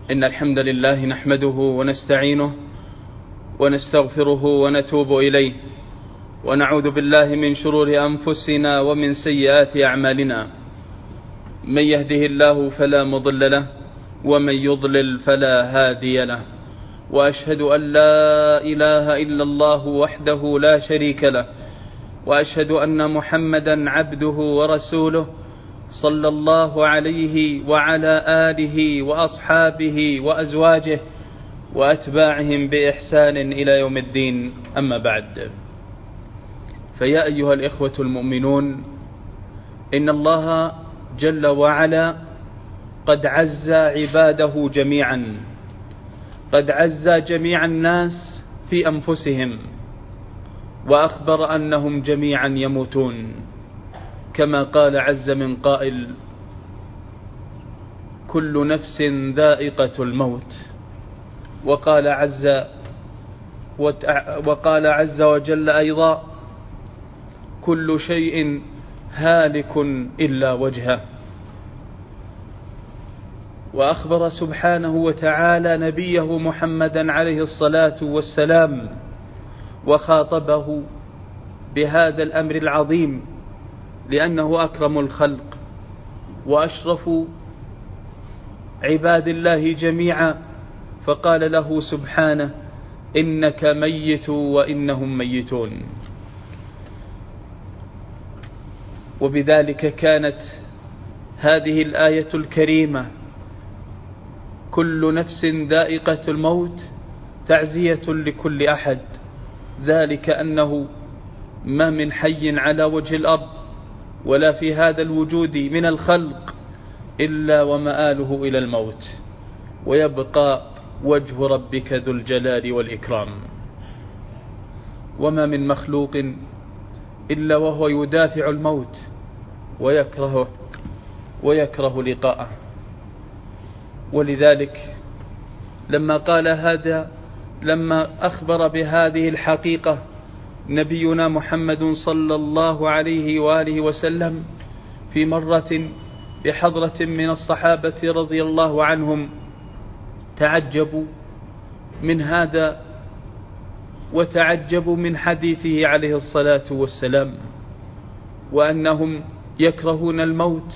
إن الحمد لله نحمده ونستعينه ونستغفره ونتوب إليه، ونعوذ بالله من شرور أنفسنا ومن سيئات أعمالنا. من يهده الله فلا مضل له، ومن يضلل فلا هادي له، وأشهد أن لا إله إلا الله وحده لا شريك له، وأشهد أن محمدا عبده ورسوله صلى الله عليه وعلى آله وأصحابه وأزواجه وأتباعهم بإحسان إلى يوم الدين. أما بعد، فيا أيها الإخوة المؤمنون، إن الله جل وعلا قد عز عباده جميعا، قد عز جميع الناس في أنفسهم، وأخبر أنهم جميعا يموتون، كما قال عز من قائل: كل نفس ذائقة الموت. وقال عز وجل أيضا: كل شيء هالك إلا وجهه. وأخبر سبحانه وتعالى نبيه محمدا عليه الصلاة والسلام وخاطبه بهذا الأمر العظيم، لأنه أكرم الخلق وأشرف عباد الله جميعا، فقال له سبحانه: إنك ميت وإنهم ميتون. وبذلك كانت هذه الآية الكريمة كل نفس ذائقة الموت تعزية لكل أحد، ذلك أنه ما من حي على وجه الأرض ولا في هذا الوجود من الخلق إلا ومآله إلى الموت، ويبقى وجه ربك ذو الجلال والإكرام. وما من مخلوق إلا وهو يدافع الموت ويكره لقاءه. ولذلك لما أخبر بهذه الحقيقة نبينا محمد صلى الله عليه وآله وسلم في مرة بحضرة من الصحابة رضي الله عنهم، تعجبوا من هذا وتعجبوا من حديثه عليه الصلاة والسلام، وأنهم يكرهون الموت،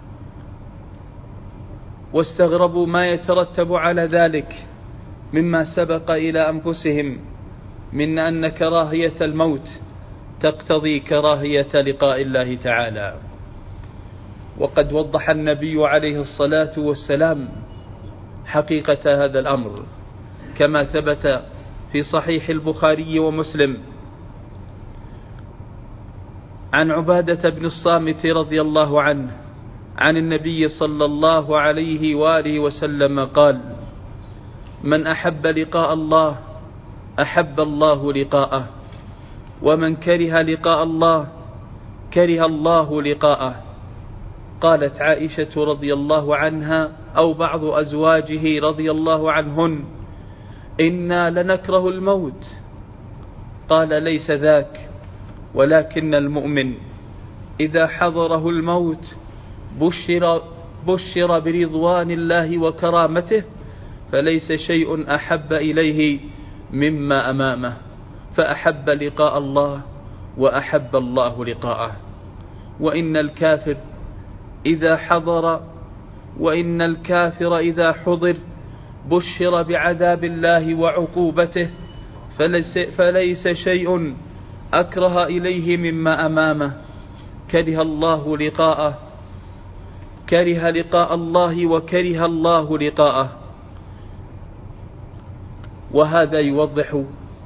واستغربوا ما يترتب على ذلك مما سبق إلى أنفسهم من أن كراهية الموت تقتضي كراهية لقاء الله تعالى. وقد وضح النبي عليه الصلاة والسلام حقيقة هذا الأمر، كما ثبت في صحيح البخاري ومسلم عن عبادة بن الصامت رضي الله عنه عن النبي صلى الله عليه وآله وسلم قال: من أحب لقاء الله أحب الله لقاءه، ومن كره لقاء الله كره الله لقاءه. قالت عائشة رضي الله عنها أو بعض أزواجه رضي الله عنهن: إنا لنكره الموت. قال: ليس ذاك، ولكن المؤمن إذا حضره الموت بشر برضوان الله وكرامته، فليس شيء أحب إليه مما أمامه، فأحب لقاء الله وأحب الله لقاءه. وإن الكافر إذا حضر بشر بعذاب الله وعقوبته، فليس شيء أكره إليه مما أمامه، كره لقاء الله وكره الله لقاءه. وهذا يوضح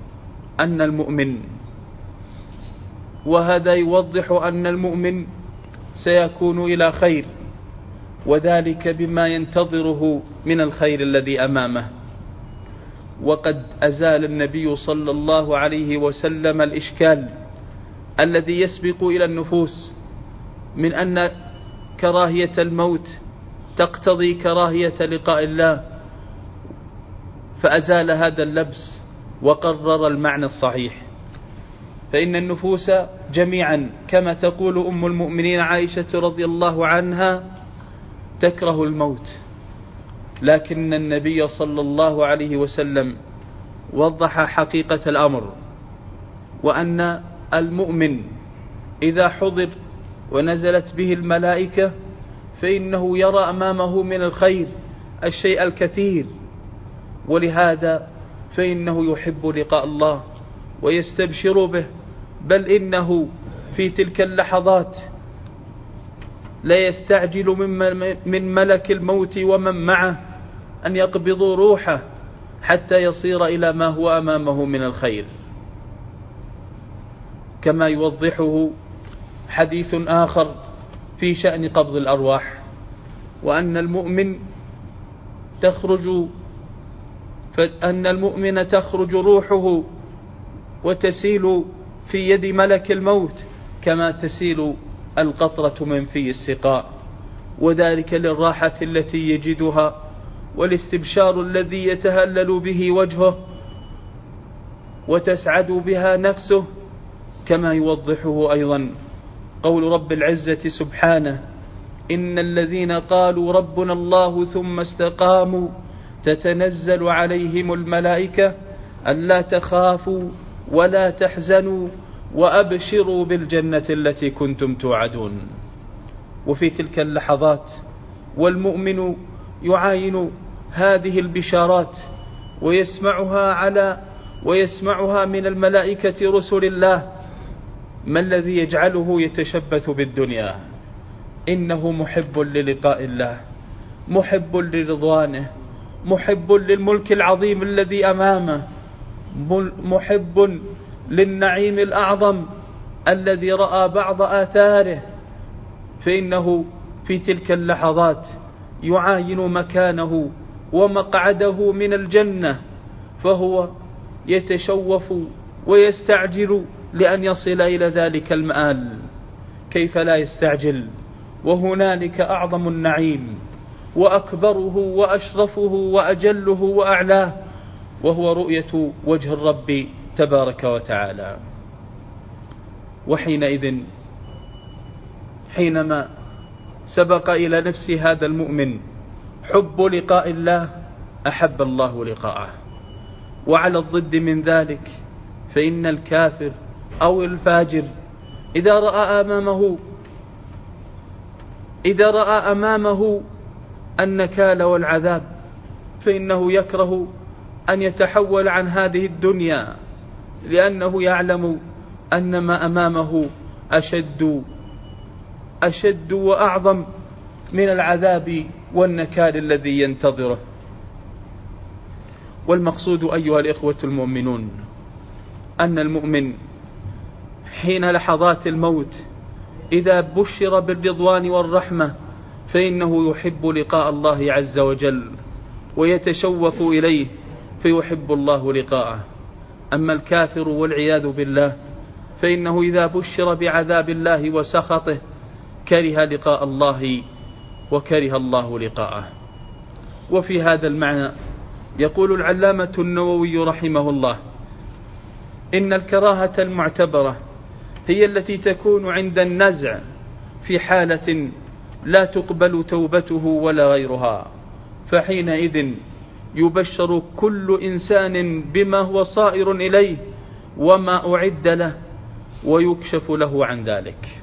أن المؤمن سيكون إلى خير، وذلك بما ينتظره من الخير الذي أمامه. وقد أزال النبي صلى الله عليه وسلم الإشكال الذي يسبق إلى النفوس من أن كراهية الموت تقتضي كراهية لقاء الله، فأزال هذا اللبس وقرر المعنى الصحيح. فإن النفوس جميعا كما تقول أم المؤمنين عائشة رضي الله عنها تكره الموت، لكن النبي صلى الله عليه وسلم وضح حقيقة الأمر، وأن المؤمن إذا حضر ونزلت به الملائكة فإنه يرى أمامه من الخير الشيء الكثير، ولهذا فإنه يحب لقاء الله ويستبشر به، بل إنه في تلك اللحظات لا يستعجل من ملك الموت ومن معه أن يقبضوا روحه حتى يصير إلى ما هو أمامه من الخير، كما يوضحه حديث آخر في شأن قبض الأرواح، وأن المؤمن تخرج روحه وتسيل في يد ملك الموت كما تسيل القطرة من في السقاء، وذلك للراحة التي يجدها والاستبشار الذي يتهلل به وجهه وتسعد بها نفسه، كما يوضحه أيضا قول رب العزة سبحانه: إن الذين قالوا ربنا الله ثم استقاموا تتنزل عليهم الملائكة ألا تخافوا ولا تحزنوا وأبشروا بالجنة التي كنتم توعدون. وفي تلك اللحظات والمؤمن يعاين هذه البشارات ويسمعها من الملائكة رسل الله، ما الذي يجعله يتشبث بالدنيا؟ إنه محب للقاء الله، محب لرضوانه، محب للملك العظيم الذي أمامه، محب للنعيم الأعظم الذي رأى بعض آثاره، فإنه في تلك اللحظات يعاين مكانه ومقعده من الجنة، فهو يتشوف ويستعجل لأن يصل إلى ذلك المآل. كيف لا يستعجل وهنالك أعظم النعيم وأكبره وأشرفه وأجله وأعلاه، وهو رؤية وجه الرب تبارك وتعالى. وحينئذ حينما سبق إلى نفس هذا المؤمن حب لقاء الله أحب الله لقاءه. وعلى الضد من ذلك فإن الكافر أو الفاجر إذا رأى أمامه النكال والعذاب فإنه يكره أن يتحول عن هذه الدنيا، لأنه يعلم أن ما أمامه أشد وأعظم من العذاب والنكال الذي ينتظره. والمقصود أيها الإخوة المؤمنون أن المؤمن حين لحظات الموت إذا بشر بالرضوان والرحمة فإنه يحب لقاء الله عز وجل ويتشوف إليه فيحب الله لقاءه. أما الكافر والعياذ بالله فإنه إذا بشر بعذاب الله وسخطه كره لقاء الله وكره الله لقاءه. وفي هذا المعنى يقول العلامة النووي رحمه الله: إن الكراهة المعتبرة هي التي تكون عند النزع في حالة لا تقبل توبته ولا غيرها، فحينئذ يبشر كل إنسان بما هو صائر إليه وما أعد له ويكشف له عن ذلك.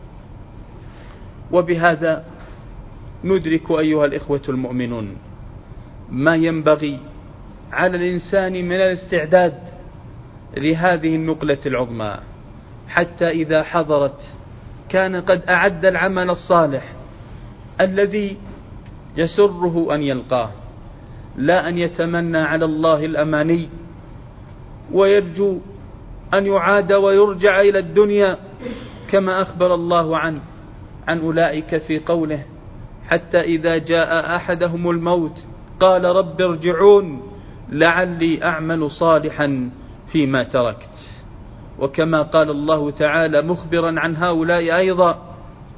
وبهذا ندرك أيها الإخوة المؤمنون ما ينبغي على الإنسان من الاستعداد لهذه النقلة العظمى، حتى إذا حضرت كان قد أعد العمل الصالح الذي يسره أن يلقاه، لا أن يتمنى على الله الأماني ويرجو أن يعاد ويرجع إلى الدنيا، كما أخبر الله عن أولئك في قوله: حتى إذا جاء أحدهم الموت قال رب ارجعون لعلي أعمل صالحا فيما تركت. وكما قال الله تعالى مخبرا عن هؤلاء أيضا: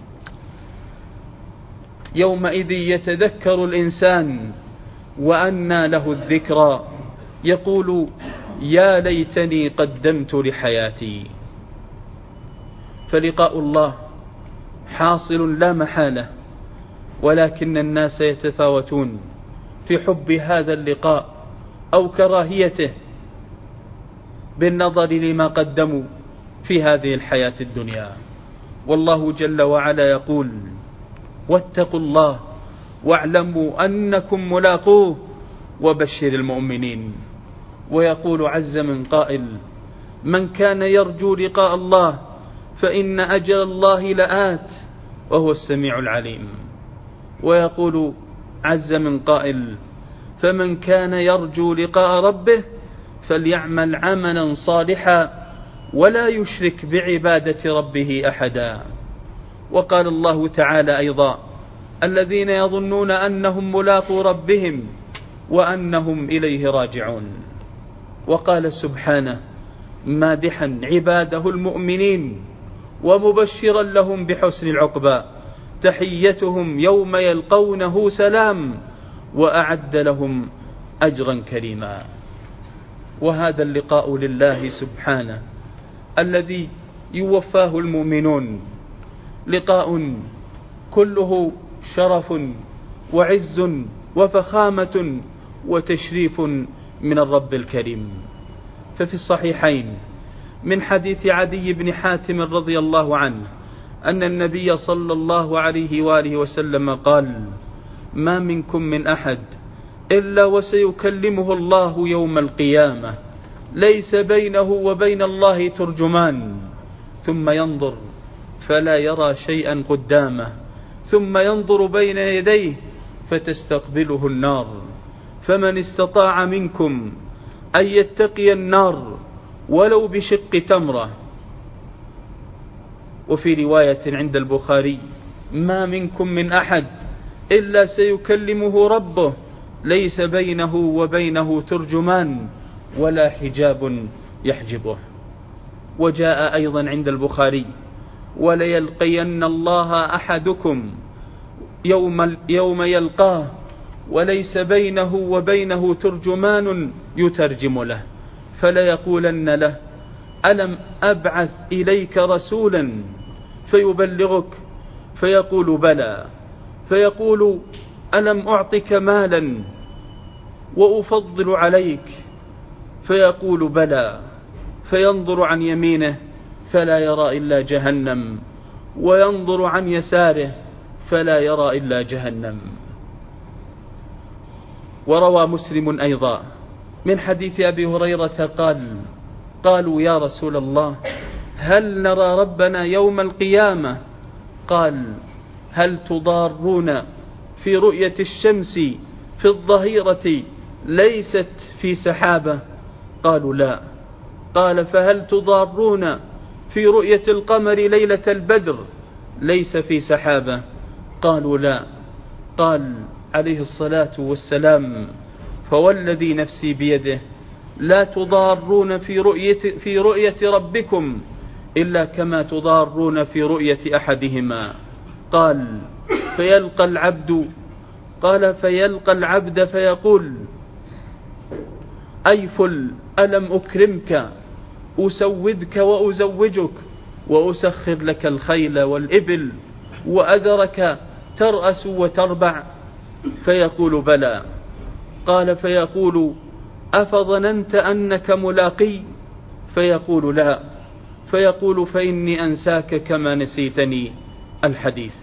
يومئذ يتذكر الإنسان وأنى له الذكرى يقول يا ليتني قدمت لحياتي. فلقاء الله حاصل لا محالة، ولكن الناس يتفاوتون، في حب هذا اللقاء أو كراهيته بالنظر لما قدموا في هذه الحياة الدنيا. والله جل وعلا يقول: واتقوا الله واعلموا أنكم ملاقوه وبشر المؤمنين. ويقول عز من قائل: من كان يرجو لقاء الله فإن أجل الله لآت وهو السميع العليم. ويقول عز من قائل: فمن كان يرجو لقاء ربه فليعمل عملا صالحا ولا يشرك بعبادة ربه أحدا. وقال الله تعالى أيضا: الذين يظنون أنهم ملاقو ربهم وأنهم إليه راجعون. وقال سبحانه مادحا عباده المؤمنين ومبشرا لهم بحسن العقبى: تحيتهم يوم يلقونه سلام وأعد لهم أجرا كريما. وهذا اللقاء لله سبحانه الذي يوفاه المؤمنون لقاء كله شرف وعز وفخامة وتشريف من الرب الكريم. ففي الصحيحين من حديث عدي بن حاتم رضي الله عنه أن النبي صلى الله عليه وآله وسلم قال: ما منكم من أحد إلا وسيكلمه الله يوم القيامة ليس بينه وبين الله ترجمان، ثم ينظر فلا يرى شيئا قدامه، ثم ينظر بين يديه فتستقبله النار، فمن استطاع منكم أن يتقي النار ولو بشق تمرة. وفي رواية عند البخاري: ما منكم من أحد إلا سيكلمه ربه ليس بينه وبينه ترجمان ولا حجاب يحجبه. وجاء أيضا عند البخاري: وليلقين الله أحدكم يوم يلقاه وليس بينه وبينه ترجمان يترجم له، فليقولن له: ألم أبعث إليك رسولا فيبلغك؟ فيقول: بلى. فيقول: ألم أعطك مالا وأفضل عليك؟ فيقول: بلى. فينظر عن يمينه فلا يرى إلا جهنم، وينظر عن يساره فلا يرى إلا جهنم. وروى مسلم أيضا من حديث أبي هريرة قال: قالوا يا رسول الله هل نرى ربنا يوم القيامة؟ قال: هل تضارون في رؤية الشمس في الظهيرة ليست في سحابة؟ قالوا لا. قال: فهل تضارون في رؤية القمر ليلة البدر ليس في سحابة؟ قالوا لا. قال عليه الصلاة والسلام: فوالذي نفسي بيده لا تضارون في رؤية ربكم إلا كما تضارون في رؤية أحدهما. قال: فيلقى العبد فيقول: أي فل، ألم أكرمك أسودك وأزوجك وأسخر لك الخيل والإبل وأذرك ترأس وتربع؟ فيقول: بلى. قال: فيقول: أفظننت أنك ملاقي؟ فيقول: لا. فيقول: فإني أنساك كما نسيتني. الحديث.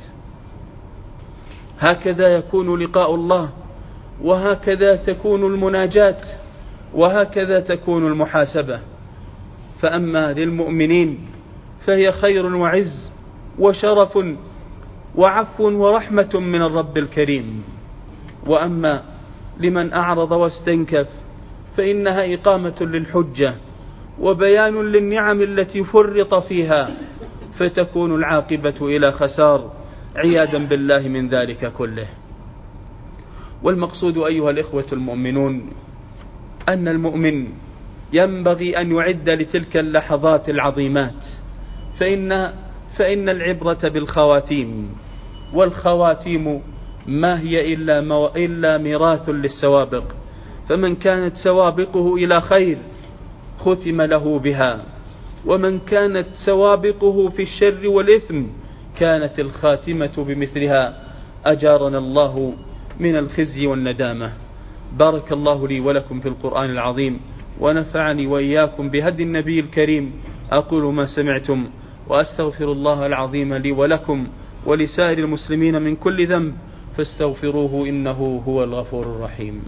هكذا يكون لقاء الله، وهكذا تكون المناجاة، وهكذا تكون المحاسبة. فأما للمؤمنين فهي خير وعز وشرف وعفو ورحمة من الرب الكريم. وأما لمن أعرض واستنكف فإنها إقامة للحجة وبيان للنعم التي فرط فيها، فتكون العاقبة إلى خسار، عياذا بالله من ذلك كله. والمقصود أيها الإخوة المؤمنون أن المؤمن ينبغي أن يعد لتلك اللحظات العظيمات، فإن العبرة بالخواتيم، والخواتيم ما هي إلا ميراث للسوابق، فمن كانت سوابقه إلى خير ختم له بها، ومن كانت سوابقه في الشر والإثم كانت الخاتمة بمثلها، أجارنا الله من الخزي والندامة. بارك الله لي ولكم في القرآن العظيم، ونفعني وإياكم بهدي النبي الكريم. أقول ما سمعتم، وأستغفر الله العظيم لي ولكم ولسائر المسلمين من كل ذنب، فاستغفروه إنه هو الغفور الرحيم.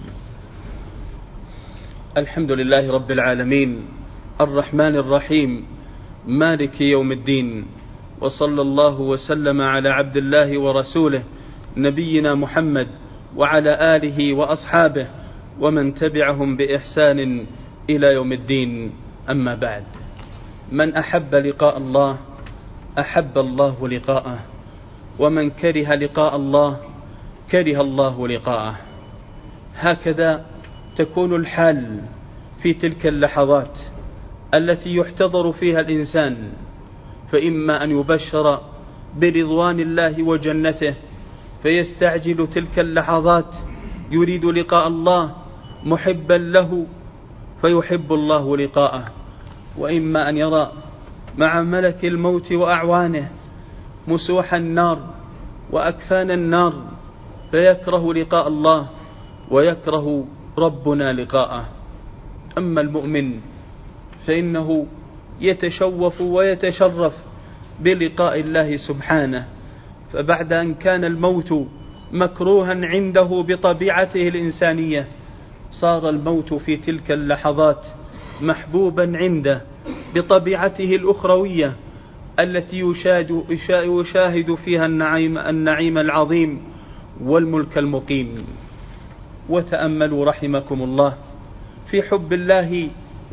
الحمد لله رب العالمين، الرحمن الرحيم، مالك يوم الدين، وصلى الله وسلم على عبد الله ورسوله نبينا محمد وعلى آله وأصحابه ومن تبعهم بإحسان إلى يوم الدين. أما بعد، من أحب لقاء الله أحب الله لقاءه، ومن كره لقاء الله كره الله لقاءه. هكذا تكون الحال في تلك اللحظات التي يحتضر فيها الإنسان، فإما أن يبشر برضوان الله وجنته فيستعجل تلك اللحظات يريد لقاء الله محبا له فيحب الله لقاءه، وإما أن يرى مع ملك الموت وأعوانه مسوح النار وأكفان النار فيكره لقاء الله ويكره ربنا لقاءه. أما المؤمن فإنه يتشوف ويتشرف بلقاء الله سبحانه، فبعد أن كان الموت مكروها عنده بطبيعته الإنسانية، صار الموت في تلك اللحظات محبوبا عنده بطبيعته الأخروية التي يشاهد فيها النعيم العظيم والملك المقيم. وتأملوا رحمكم الله في حب الله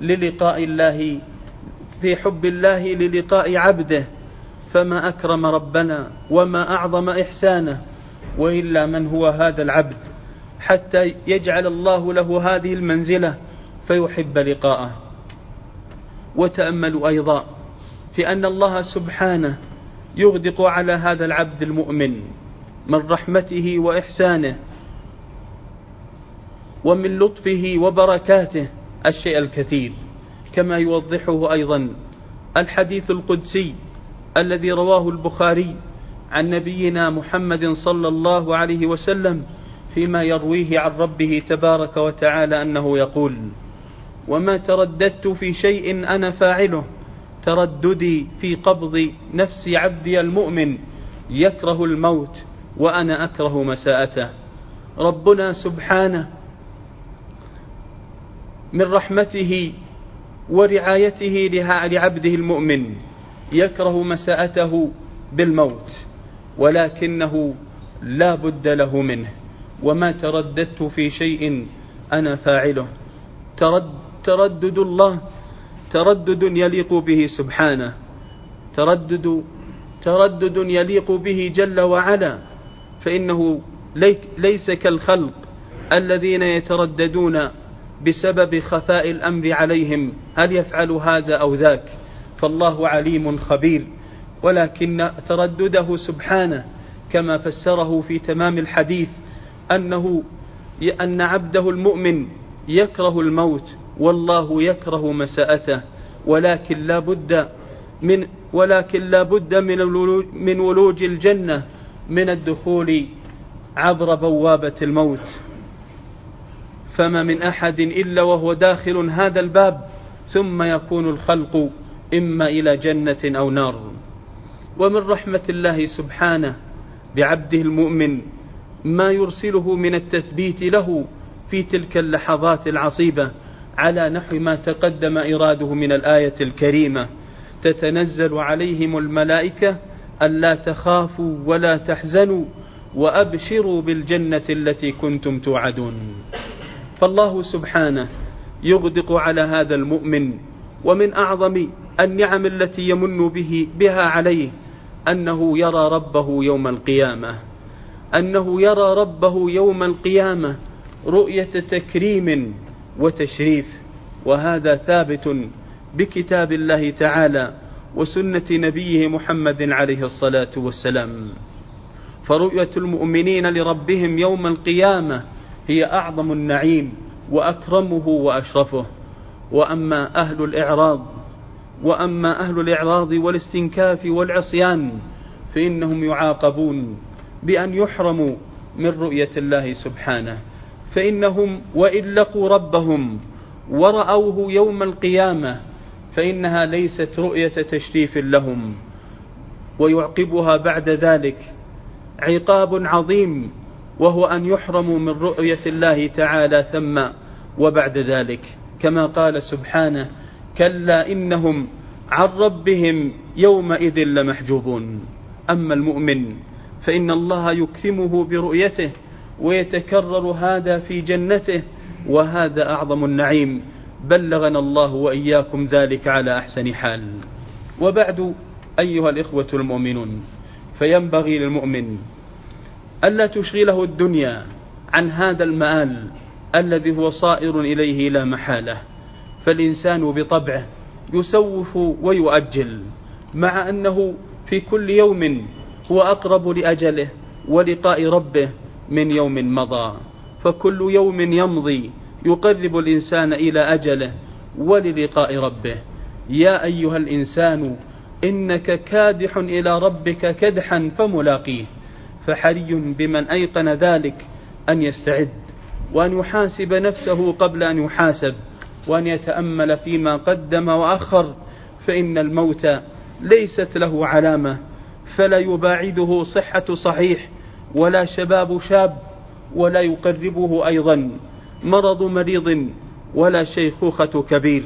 للقاء عبده، فما أكرم ربنا وما أعظم إحسانه، وإلا من هو هذا العبد حتى يجعل الله له هذه المنزلة فيحب لقاءه. وتأملوا أيضا في أن الله سبحانه يغدق على هذا العبد المؤمن من رحمته وإحسانه ومن لطفه وبركاته الشيء الكثير، كما يوضحه أيضا الحديث القدسي الذي رواه البخاري عن نبينا محمد صلى الله عليه وسلم فيما يرويه عن ربه تبارك وتعالى أنه يقول: وما ترددت في شيء أنا فاعله ترددي في قبض نفس عبدي المؤمن يكره الموت وأنا أكره مساءته. ربنا سبحانه من رحمته ورعايته لعبده المؤمن يكره مساءته بالموت، ولكنه لا بد له منه. وما ترددت في شيء أنا فاعله، تردد الله تردد يليق به سبحانه، تردد يليق به جل وعلا، فإنه ليس كالخلق الذين يترددون بسبب خفاء الأمر عليهم هل يفعل هذا أو ذاك، فالله عليم خبير. ولكن تردده سبحانه كما فسره في تمام الحديث أن عبده المؤمن يكره الموت والله يكره مساءته، ولكن لا بد من ولوج الجنة من الدخول عبر بوابة الموت، فما من أحد إلا وهو داخل هذا الباب ثم يكون الخلق إما إلى جنة أو نار. ومن رحمة الله سبحانه بعبده المؤمن ما يرسله من التثبيت له في تلك اللحظات العصيبة، على نحو ما تقدم إراده من الآية الكريمة: تتنزل عليهم الملائكة ألا تخافوا ولا تحزنوا وأبشروا بالجنة التي كنتم توعدون. فالله سبحانه يغدق على هذا المؤمن، ومن أعظم النعم التي يمن بها عليه أنه يرى ربه يوم القيامة رؤية تكريم وتشريف، وهذا ثابت بكتاب الله تعالى وسنة نبيه محمد عليه الصلاة والسلام. فرؤية المؤمنين لربهم يوم القيامة هي أعظم النعيم وأكرمه وأشرفه. وأما أهل الإعراض والاستنكاف والعصيان فإنهم يعاقبون بأن يحرموا من رؤية الله سبحانه، فإنهم وإن لقوا ربهم ورأوه يوم القيامة فإنها ليست رؤية تشريف لهم، ويعقبها بعد ذلك عقاب عظيم، وهو أن يحرموا من رؤية الله تعالى ثم وبعد ذلك، كما قال سبحانه: كلا إنهم عن ربهم يومئذ لمحجوبون. أما المؤمن فإن الله يكرمه برؤيته ويتكرر هذا في جنته، وهذا أعظم النعيم، بلغنا الله وإياكم ذلك على أحسن حال. وبعد، أيها الإخوة المؤمنون، فينبغي للمؤمن ألا تشغله الدنيا عن هذا المآل الذي هو صائر إليه لا محالة، فالإنسان بطبعه يسوف ويؤجل، مع أنه في كل يوم هو أقرب لأجله ولقاء ربه من يوم مضى، فكل يوم يمضي يقرب الإنسان إلى أجله وللقاء ربه. يا أيها الإنسان إنك كادح إلى ربك كدحا فملاقيه، فحري بمن أيقن ذلك أن يستعد وأن يحاسب نفسه قبل أن يحاسب، وأن يتأمل فيما قدم وأخر، فإن الموت ليست له علامة، فلا يباعده صحة صحيح ولا شباب شاب، ولا يقربه أيضا مرض مريض ولا شيخوخة كبير،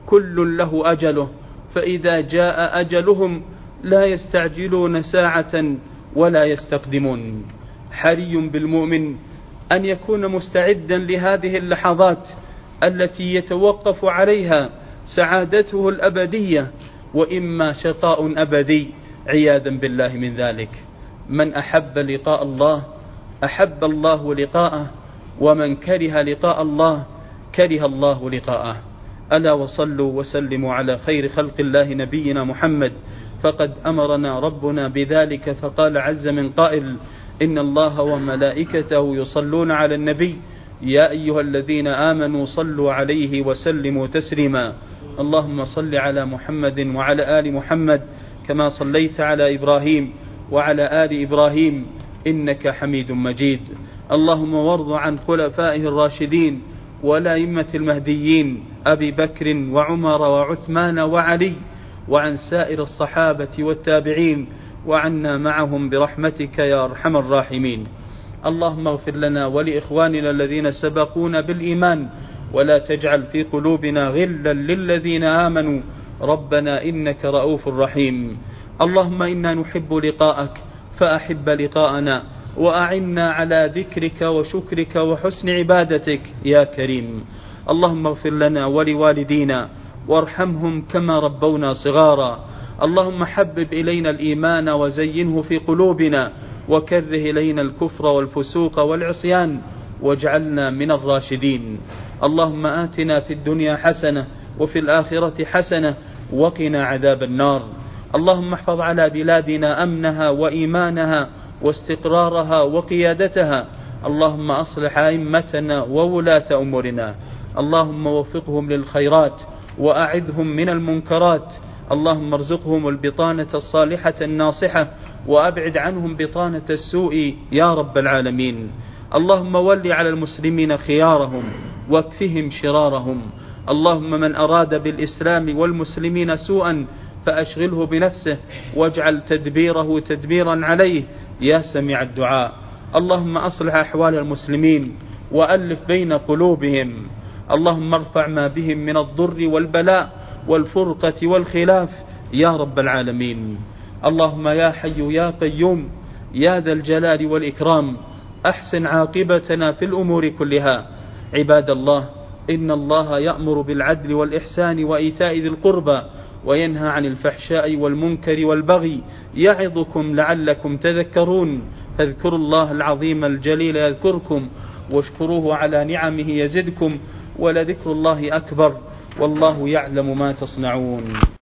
كل له أجله، فإذا جاء أجلهم لا يستعجلون ساعة ولا يستقدمون. حري بالمؤمن أن يكون مستعدا لهذه اللحظات التي يتوقف عليها سعادته الأبدية، وإما شقاء أبدي عياذا بالله من ذلك. من أحب لقاء الله أحب الله لقاءه، ومن كره لقاء الله كره الله لقاءه. ألا وصلوا وسلموا على خير خلق الله نبينا محمد، فقد أمرنا ربنا بذلك، فقال عز من قائل: إن الله وملائكته يصلون على النبي يا أيها الذين آمنوا صلوا عليه وسلموا تسليما. اللهم صل على محمد وعلى آل محمد كما صليت على إبراهيم وعلى آل إبراهيم إنك حميد مجيد. اللهم وارض عن خلفائه الراشدين والأئمة المهديين أبي بكر وعمر وعثمان وعلي، وعن سائر الصحابة والتابعين، وعنا معهم برحمتك يا أرحم الراحمين. اللهم اغفر لنا ولإخواننا الذين سبقونا بالإيمان، ولا تجعل في قلوبنا غلا للذين آمنوا، ربنا إنك رؤوف رحيم. اللهم إنا نحب لقاءك فأحب لقاءنا، وأعنا على ذكرك وشكرك وحسن عبادتك يا كريم. اللهم اغفر لنا ولوالدينا وارحمهم كما ربونا صغارا. اللهم حبب إلينا الإيمان وزينه في قلوبنا، وكره إلينا الكفر والفسوق والعصيان، واجعلنا من الراشدين. اللهم آتنا في الدنيا حسنة وفي الآخرة حسنة وقنا عذاب النار. اللهم احفظ على بلادنا أمنها وإيمانها واستقرارها وقيادتها. اللهم أصلح أئمتنا وولاة أمورنا، اللهم وفقهم للخيرات وأعذهم من المنكرات. اللهم ارزقهم البطانة الصالحة الناصحة، وأبعد عنهم بطانة السوء يا رب العالمين. اللهم ول على المسلمين خيارهم واكفهم شرارهم. اللهم من أراد بالإسلام والمسلمين سوءا فأشغله بنفسه، واجعل تدبيره تدبيرا عليه يا سميع الدعاء. اللهم أصلح أحوال المسلمين وألف بين قلوبهم. اللهم ارفع ما بهم من الضر والبلاء والفرقة والخلاف يا رب العالمين. اللهم يا حي يا قيوم يا ذا الجلال والإكرام، أحسن عاقبتنا في الأمور كلها. عباد الله، إن الله يأمر بالعدل والإحسان وإيتاء ذي القربى، وينهى عن الفحشاء والمنكر والبغي، يعظكم لعلكم تذكرون. فاذكروا الله العظيم الجليل يذكركم، واشكروه على نعمه يزدكم، ولذكر الله أكبر، والله يعلم ما تصنعون.